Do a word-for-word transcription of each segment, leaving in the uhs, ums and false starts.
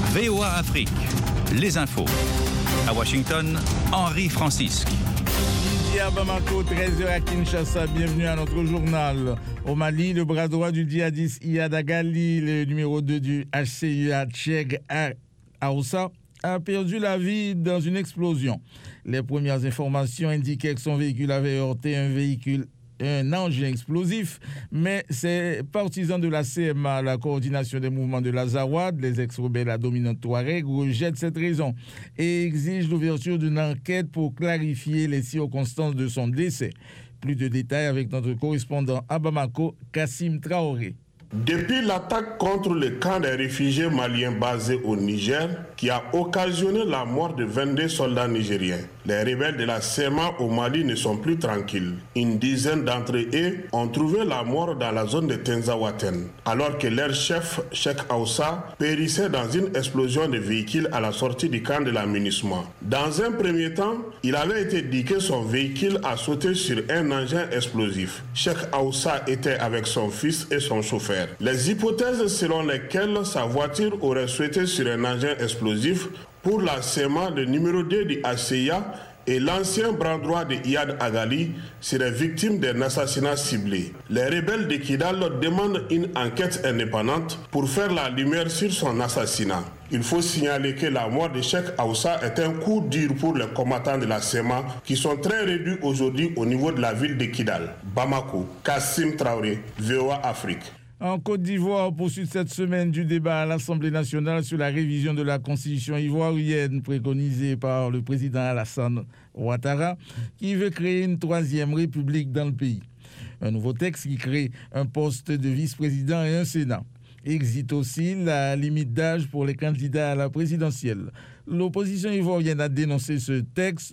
V O A Afrique, les infos. À Washington, Henri Francisque. Midi à Bamako, treize heures à Kinshasa. Bienvenue à notre journal. Au Mali, le bras droit du djihadiste Iyad Agali, le numéro deux du H C U A Tcheg Aoussa, a perdu la vie dans une explosion. Les premières informations indiquaient que son véhicule avait heurté un véhicule un engin explosif, mais ces partisans de la C M A, la coordination des mouvements de l'Azawad, les ex-rebelles à dominante Touareg, rejettent cette raison et exigent l'ouverture d'une enquête pour clarifier les circonstances de son décès. Plus de détails avec notre correspondant à Bamako, Kassim Traoré. Depuis l'attaque contre le camp des réfugiés maliens basé au Niger, qui a occasionné la mort de vingt-deux soldats nigériens, les rebelles de la C M A au Mali ne sont plus tranquilles. Une dizaine d'entre eux ont trouvé la mort dans la zone de Tenzawaten, alors que leur chef, Cheikh Aoussa, périssait dans une explosion de véhicules à la sortie du camp de la MINUSMA. Dans un premier temps, il avait été dit que son véhicule a sauté sur un engin explosif. Cheikh Aoussa était avec son fils et son chauffeur. Les hypothèses selon lesquelles sa voiture aurait sauté sur un engin explosif pour la C M A, le numéro deux du H C I A et l'ancien bras droit de Iyad Agali seraient victimes d'un assassinat ciblé. Les rebelles de Kidal demandent une enquête indépendante pour faire la lumière sur son assassinat. Il faut signaler que la mort de Cheikh Aoussa est un coup dur pour les combattants de la C M A qui sont très réduits aujourd'hui au niveau de la ville de Kidal. Bamako, Kassim Traoré, V O A Afrique. En Côte d'Ivoire, poursuite cette semaine du débat à l'Assemblée nationale sur la révision de la constitution ivoirienne préconisée par le président Alassane Ouattara, qui veut créer une troisième république dans le pays. Un nouveau texte qui crée un poste de vice-président et un Sénat. Existe aussi la limite d'âge pour les candidats à la présidentielle. L'opposition ivoirienne a dénoncé ce texte.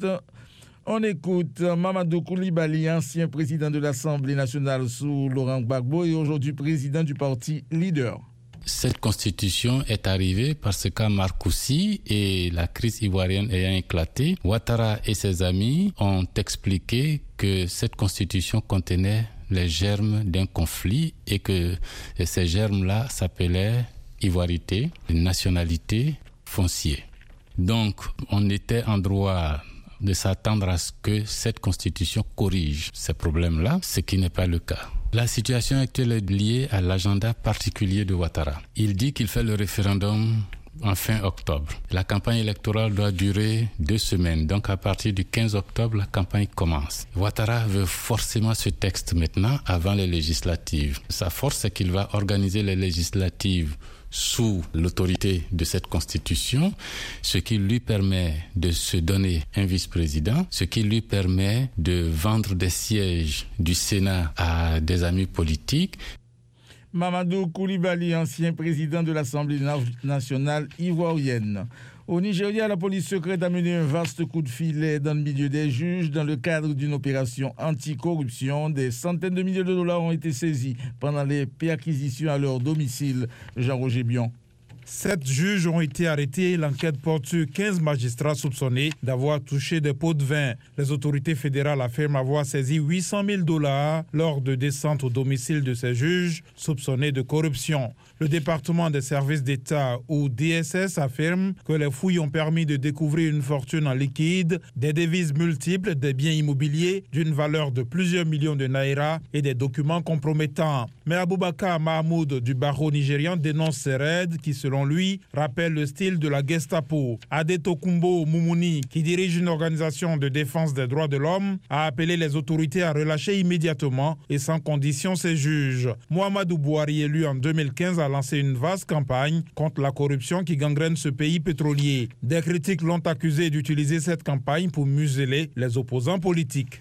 On écoute Mamadou Koulibaly, ancien président de l'Assemblée nationale sous Laurent Gbagbo et aujourd'hui président du parti Leader. Cette constitution est arrivée parce qu'à Marcoussis et la crise ivoirienne ayant éclaté, Ouattara et ses amis ont expliqué que cette constitution contenait les germes d'un conflit et que ces germes-là s'appelaient ivoirité, nationalité, foncier. Donc, on était en droit de s'attendre à ce que cette constitution corrige ces problèmes-là, ce qui n'est pas le cas. La situation actuelle est liée à l'agenda particulier de Ouattara. Il dit qu'il fait le référendum en fin octobre. La campagne électorale doit durer deux semaines, donc à partir du quinze octobre, la campagne commence. Ouattara veut forcément ce texte maintenant, avant les législatives. Sa force, c'est qu'il va organiser les législatives sous l'autorité de cette constitution, ce qui lui permet de se donner un vice-président, ce qui lui permet de vendre des sièges du Sénat à des amis politiques. Mamadou Koulibaly, ancien président de l'Assemblée nationale ivoirienne. Au Nigeria, la police secrète a mené un vaste coup de filet dans le milieu des juges. Dans le cadre d'une opération anticorruption, des centaines de milliers de dollars ont été saisis pendant les perquisitions à leur domicile. Jean-Roger Bion. Sept juges ont été arrêtés. L'enquête porte sur quinze magistrats soupçonnés d'avoir touché des pots de vin. Les autorités fédérales affirment avoir saisi huit cent mille dollars lors de descentes au domicile de ces juges soupçonnés de corruption. Le département des services d'État, ou D S S, affirme que les fouilles ont permis de découvrir une fortune en liquide, des devises multiples, des biens immobiliers d'une valeur de plusieurs millions de naira et des documents compromettants. Mais Aboubakar Mahmoud du barreau nigérian dénonce ces raids qui, selon lui, rappellent le style de la Gestapo. Adetokumbo Moumouni, qui dirige une organisation de défense des droits de l'homme, a appelé les autorités à relâcher immédiatement et sans condition ces juges. Mohamedou Bouhari, élu en deux mille quinze, a lancé une vaste campagne contre la corruption qui gangrène ce pays pétrolier. Des critiques l'ont accusé d'utiliser cette campagne pour museler les opposants politiques.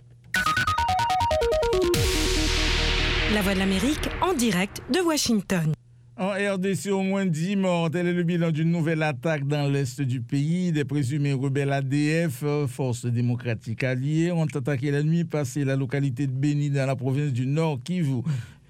La Voix de l'Amérique en direct de Washington. En R D C, au moins dix morts. Tel est le bilan d'une nouvelle attaque dans l'est du pays. Des présumés rebelles A D F, forces démocratiques alliées, ont attaqué la nuit passée la localité de Beni dans la province du Nord Kivu.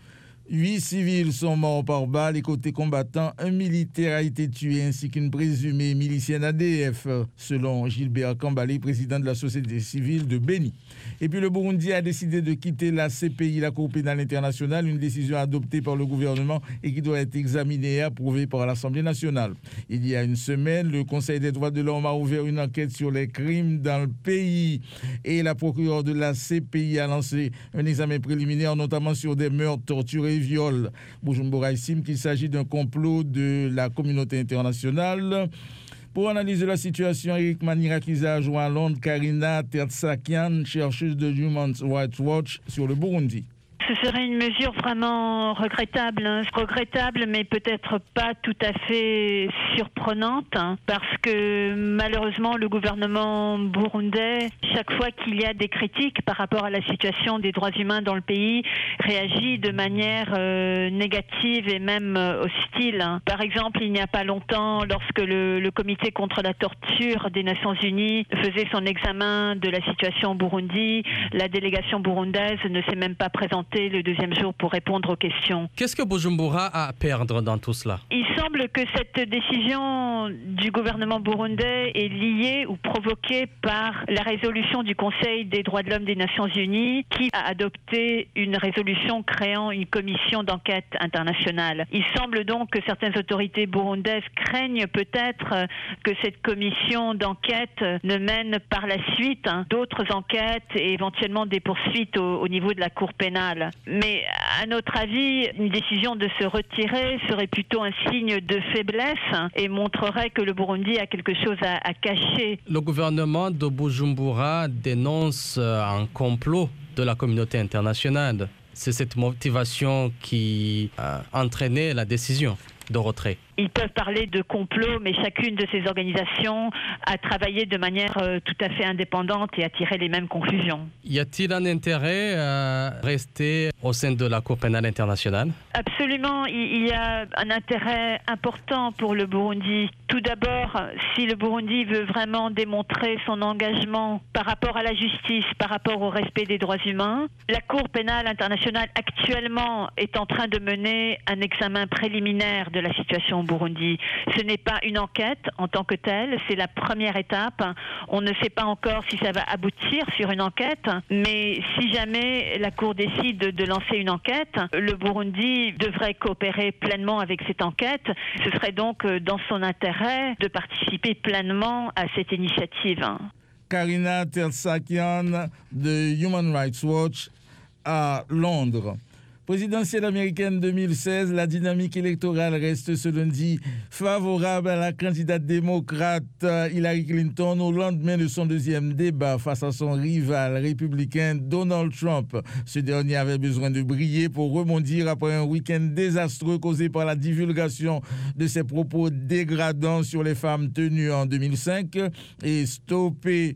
Huit civils sont morts par balle. Les côtés combattants, un militaire a été tué ainsi qu'une présumée milicienne A D F, selon Gilbert Kambale, président de la société civile de Beni. Et puis le Burundi a décidé de quitter la C P I, la Cour pénale internationale, une décision adoptée par le gouvernement et qui doit être examinée et approuvée par l'Assemblée nationale. Il y a une semaine, le Conseil des droits de l'homme a ouvert une enquête sur les crimes dans le pays et la procureure de la C P I a lancé un examen préliminaire, notamment sur des meurtres, tortures et viols. Bujumbura estime qu'il s'agit d'un complot de la communauté internationale. Pour analyser la situation, Eric Manirakiza a joint à Londres Karina Tertsakian, chercheuse de Human Rights Watch sur le Burundi. Ce serait une mesure vraiment regrettable, hein. regrettable, mais peut-être pas tout à fait surprenante, hein, parce que malheureusement le gouvernement burundais, chaque fois qu'il y a des critiques par rapport à la situation des droits humains dans le pays, réagit de manière euh, négative et même euh, hostile. Hein. Par exemple, il n'y a pas longtemps, lorsque le, le comité contre la torture des Nations Unies faisait son examen de la situation au Burundi, la délégation burundaise ne s'est même pas présentée le deuxième jour pour répondre aux questions. Qu'est-ce que Bujumbura a à perdre dans tout cela? Il semble que cette décision du gouvernement burundais est liée ou provoquée par la résolution du Conseil des droits de l'homme des Nations Unies qui a adopté une résolution créant une commission d'enquête internationale. Il semble donc que certaines autorités burundaises craignent peut-être que cette commission d'enquête ne mène par la suite hein, d'autres enquêtes et éventuellement des poursuites au, au niveau de la Cour pénale. Mais à notre avis, une décision de se retirer serait plutôt un signe de faiblesse et montrerait que le Burundi a quelque chose à, à cacher. Le gouvernement de Bujumbura dénonce un complot de la communauté internationale. C'est cette motivation qui a entraîné la décision de retrait. Ils peuvent parler de complot, mais chacune de ces organisations a travaillé de manière euh, tout à fait indépendante et a tiré les mêmes conclusions. Y a-t-il un intérêt à rester au sein de la Cour pénale internationale? Absolument, il y a un intérêt important pour le Burundi. Tout d'abord, si le Burundi veut vraiment démontrer son engagement par rapport à la justice, par rapport au respect des droits humains, la Cour pénale internationale actuellement est en train de mener un examen préliminaire de la situation au Burundi. Ce n'est pas une enquête en tant que telle, c'est la première étape. On ne sait pas encore si ça va aboutir sur une enquête, mais si jamais la Cour décide de, de lancer une enquête, le Burundi devrait coopérer pleinement avec cette enquête. Ce serait donc dans son intérêt de participer pleinement à cette initiative. Karina Tertsakian de Human Rights Watch à Londres. Présidentielle américaine deux mille seize, la dynamique électorale reste ce lundi favorable à la candidate démocrate Hillary Clinton au lendemain de son deuxième débat face à son rival républicain Donald Trump. Ce dernier avait besoin de briller pour rebondir après un week-end désastreux causé par la divulgation de ses propos dégradants sur les femmes tenues en deux mille cinq et stopper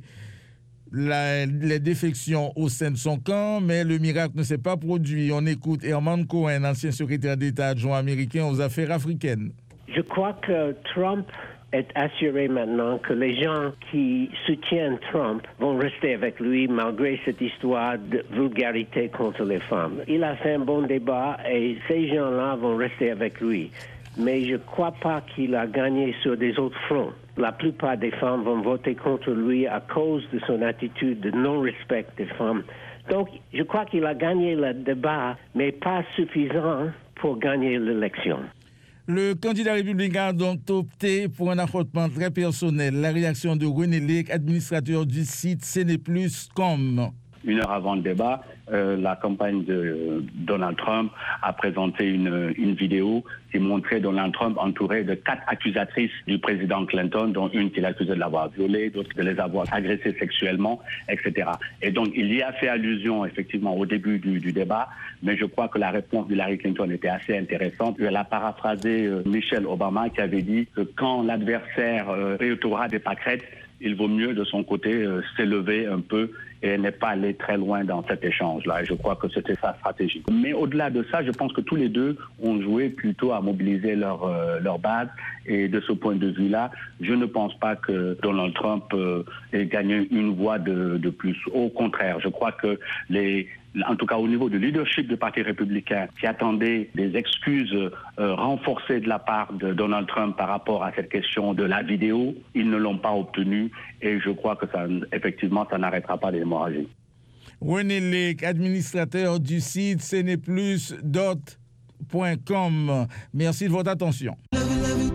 La, les défections au sein de son camp, mais le miracle ne s'est pas produit. On écoute Herman Cohen, ancien secrétaire d'État adjoint américain aux affaires africaines. Je crois que Trump est assuré maintenant que les gens qui soutiennent Trump vont rester avec lui malgré cette histoire de vulgarité contre les femmes. Il a fait un bon débat et ces gens-là vont rester avec lui. Mais je ne crois pas qu'il a gagné sur des autres fronts. La plupart des femmes vont voter contre lui à cause de son attitude de non-respect des femmes. Donc, je crois qu'il a gagné le débat, mais pas suffisant pour gagner l'élection. Le candidat républicain a donc opté pour un affrontement très personnel. La réaction de René Lake, administrateur du site C N plus point com. Une heure avant le débat, euh, la campagne de euh, Donald Trump a présenté une, une vidéo qui montrait Donald Trump entouré de quatre accusatrices du président Clinton, dont une qui l'accusait de l'avoir violée, d'autres de les avoir agressées sexuellement, et cetera. Et donc, il y a fait allusion, effectivement, au début du, du débat, mais je crois que la réponse d'Hillary Clinton était assez intéressante. Elle a paraphrasé euh, Michelle Obama qui avait dit que quand l'adversaire euh, réitérera des pâquerettes, il vaut mieux de son côté euh, s'élever un peu et elle n'est pas allée très loin dans cet échange-là. Et je crois que c'était sa stratégie. Mais au-delà de ça, je pense que tous les deux ont joué plutôt à mobiliser leur, euh, leur base. Et de ce point de vue-là, je ne pense pas que Donald Trump euh, ait gagné une voix de, de plus. Au contraire, je crois que les... en tout cas au niveau du leadership du Parti républicain, qui attendait des excuses euh, renforcées de la part de Donald Trump par rapport à cette question de la vidéo, ils ne l'ont pas obtenu et je crois que ça, effectivement, ça n'arrêtera pas l'hémorragie. René Lake, administrateur du site ce n'est plus dot point com. Merci de votre attention.